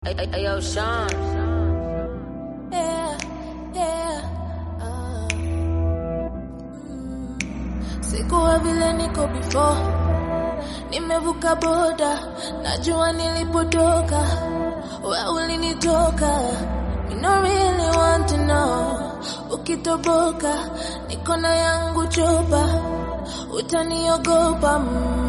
Yo, Sean. Yeah, yeah. Sikuwa vile niko before. Nimevuka boda, najua nilipotoka. Wewe ulinitoka. Me no really want to know. Ukitoboka, niko na yangu chopa. Utaniogopa.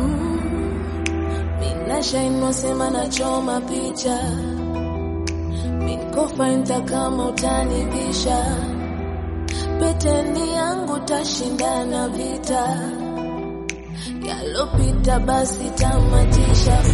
Mina shine wasema na choma picha. Minkofainta kama utanibisha. Peteni yangu tashindana vita. Yalopita basi tamatisha.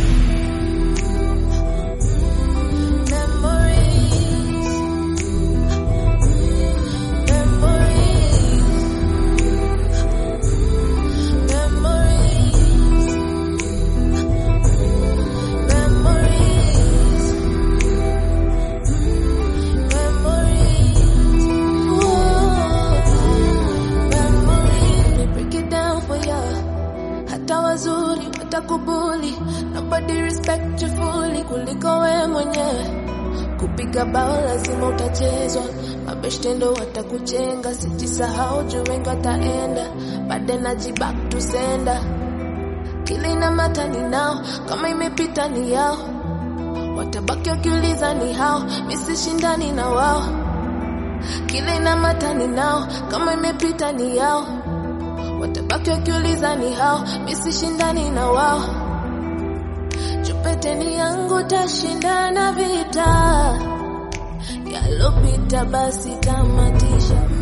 Wazuri watakubuli, nobody respect you fully kuliko wewe mwenyewe. Kupiga bao lazima utachezwa, mabeshte ndo watakujenga. Sijisahau juu wengi wataenda, bade najiback to sender. Kile ina mata ni nao, kama imepita ni yao. Watabaki wakiuliza ni hao, misi shindani na wao. Kile ina mata ni nao, kama imepita ni yao. Watabaki wakiuliza ni hao, misi shindani na wao. Chupeteni yangu tashindana vita. Yalopita basi tamatisha.